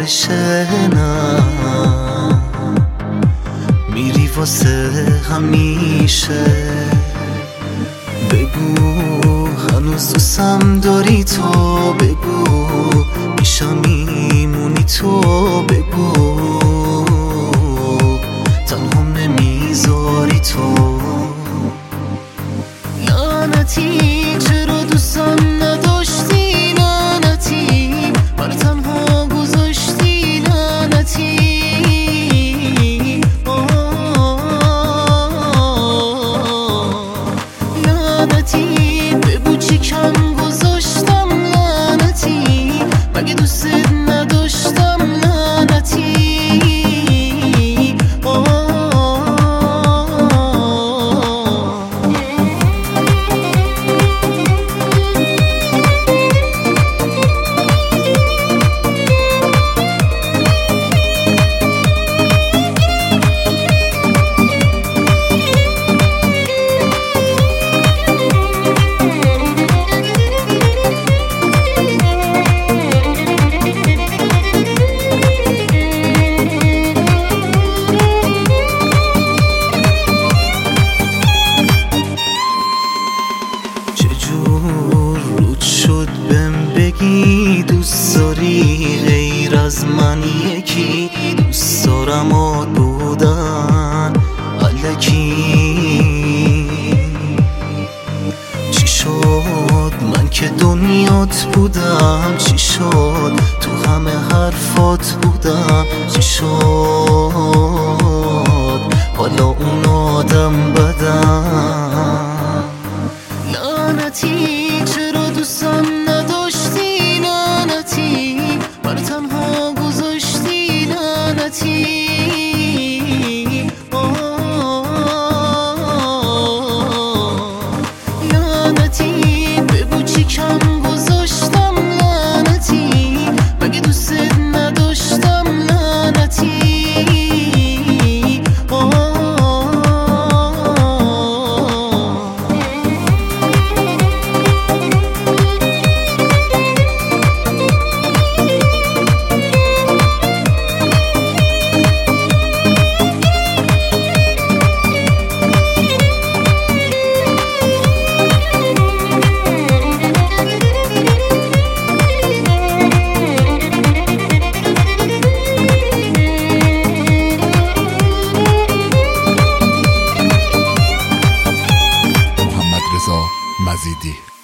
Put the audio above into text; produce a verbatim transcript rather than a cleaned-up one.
شنم میری واسه همیشه. بگو هنوز دوستم داری تو، بگو میشم میمونی تو، بگو تنهام نمیذاری تو. لعنتی چرا دوستم نداشتی، لعنتی من تنها گذاشتی، لعنتی لعنتی بگو چی کم گذاشتم، لعنتی مگه دوست نداشتم، لعنتی دوست داری غیر از من یکی، دوست دارم آد بودن الکی. چی شد من که دنیات بودم، چی شد تو همه حرفات بودم، چی شد حالا اون آدم بدم. لعنتی چرا دوستم نداشتی، لعنتی من تنها گذاشتی، لعنتی لعنتی بگو چی کم گذاشتم، لعنتی مگه دوست نداشتم، لعنتی مزیدی.